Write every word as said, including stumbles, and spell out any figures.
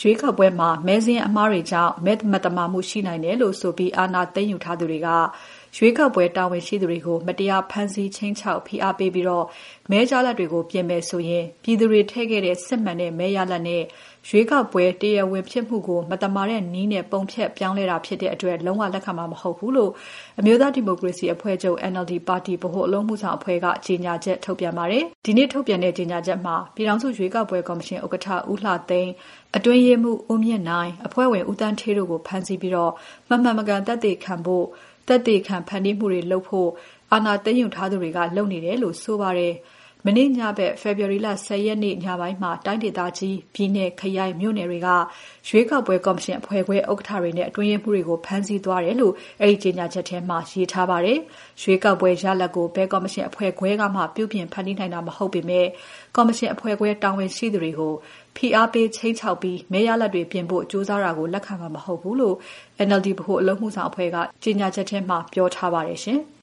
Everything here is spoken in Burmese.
ရွေးကောက်ပွဲမှာမဲစင်းအမှားတွေကြောင့်မဲမတမာမှုရှိနိုင်တယ်လို့ဆိုပြီးအာဏာသိမ်းယူထားသူတွေကရွေးကောက်ပွဲတာဝန်ရှိသူတွေကိုမတရားဖမ်းဆီးချင်းချောက်ဖိအားပေးပြီးတော့မဲကြားလက်တွေကိုပြင်မယ်ဆိုရင်ပြည်သူတွေထည့်ခဲ့တဲ့စစ်မှန်တဲ့မဲရလက်နဲ့ရွေးကောက်ပွဲတရားဝင်ဖြစ်မှုကိုမတမာတဲ့နည်းနဲ့ပုံဖြတ်ပြောင်းလဲတာဖြစ်တဲ့အတွက်လုံးဝလက်ခံမှာမဟုတ်ဘူးလို့အမျိုးသားဒီမိုကရေစီအဖွဲ့ချုပ် N L D ပါတီဗဟိုအလုံးမှုဆောင်အဖွဲ့ကကြေညာချက်ထုတ်ပြန်ပါတယ်။ဒီနေ့ထုတ်ပြန်တဲ့ကြေညာချက်မှာပြည်ထောင်စုရွေးကောက်ပွဲကော်မရှင်ဥက္ကဋ္ဌဦးလှသိန်းအတွင်းရေးမှူးဦးမြင့်နိုင်အဖွဲ့ဝင်ဦးတန်းဌေးတို့ကိုဖမ်းဆီးပြီးတော့မမှန်မကန်သက်သေခံဖို့သက်သေခံဖန်တီးမှုတွေလုပ်ဖို့အာဏာသိမ်းယူထားသူတွေကလုပ်နေတယ်လို့ဆိုပါတယ်။မနေ့ညဘက်ဖေဖော်ဝါရီလ၁၀ရက်နေ့ညပိုင်းမှာတိုင်းဒေသကြီးပြည်နယ်ခရိုင်မြို့နယ်တွေကရွေးကောက်ပွဲကော်မရှင်အဖွဲ့ခွဲဥက္ကဋ္ဌတွေနဲ့အတွင်းရေးမှူးတွေကိုဖမ်းဆီးသွားတယ်လို့အဲဒီကြေညာချက်ထဲမှာရေးထားပါတယ်။ရွေးကောက်ပွဲရလဒ်ကိုဘယ်ကော်မရှင်အဖွဲ့ခွဲကမှပြုပြင်ဖန်တီးနိုင်တာမဟုတ်ပေမဲ့ကော်မရှင်အဖွဲ့ခွဲတာဝန်ရှိသူတွေကိုဖိအားပေးချိန်ချောက်ပြီးမဲရလဒ်တွေပြင်ဖို့ကြိုးစားတာကိုလက်ခံမှာမဟုတ်ဘူးလို့ N L D ဗဟိုအလုံးမှုဆောင်အဖွဲ့ကကြေညာချက်ထဲမှာပြောထားပါတယ်ရှင်။